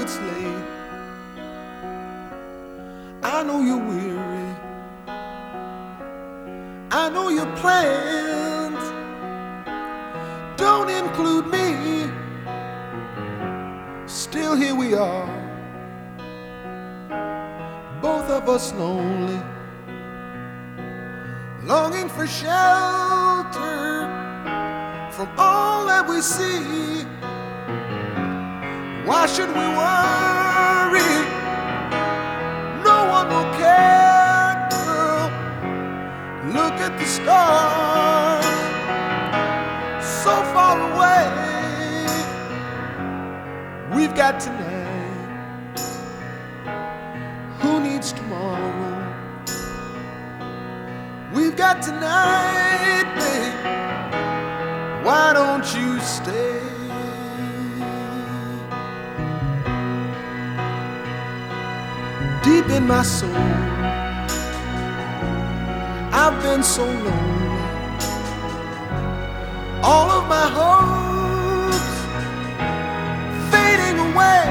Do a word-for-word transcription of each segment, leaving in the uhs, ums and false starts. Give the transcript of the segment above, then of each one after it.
it's late, I know you're weary, I know your plans don't include me. Still here we are, both of us lonely, longing for shelter from all that we see. Why should we worry? No one will care, girl. Look at the stars, so far away. We've got tonight, who needs tomorrow? We've got tonight, babe, why don't you stay? Deep in my soul, I've been so lonely. All of my hopes fading away.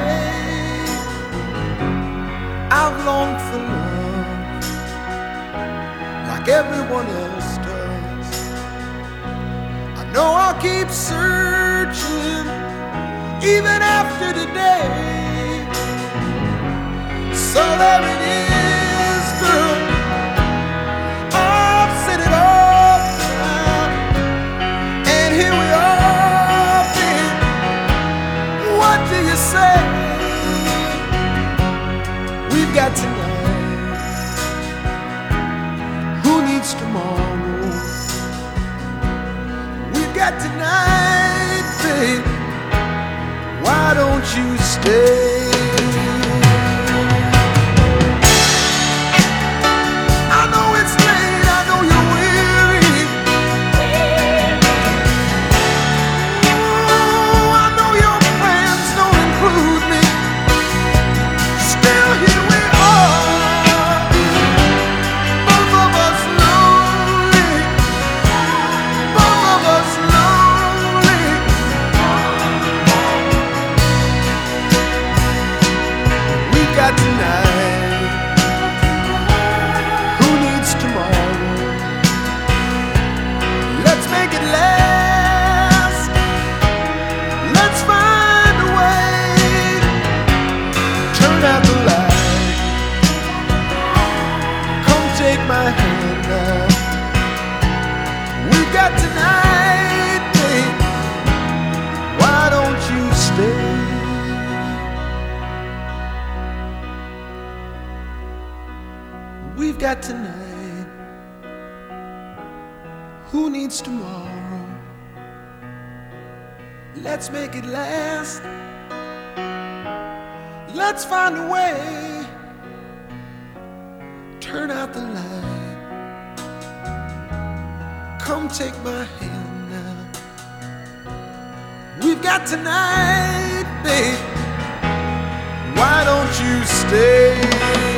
I've longed for love like everyone else does. I know I'll keep searching even after today. So there it is, girl, I've said it all now, and here we are, babe. What do you say? We've got tonight, who needs tomorrow? We've got tonight, babe, why don't you stay? Take my hand now. We've got tonight, babe, why don't you stay? We've got tonight, who needs tomorrow? Let's make it last. Let's find a way. Turn out the light, come take my hand now. We've got tonight, babe, why don't you stay?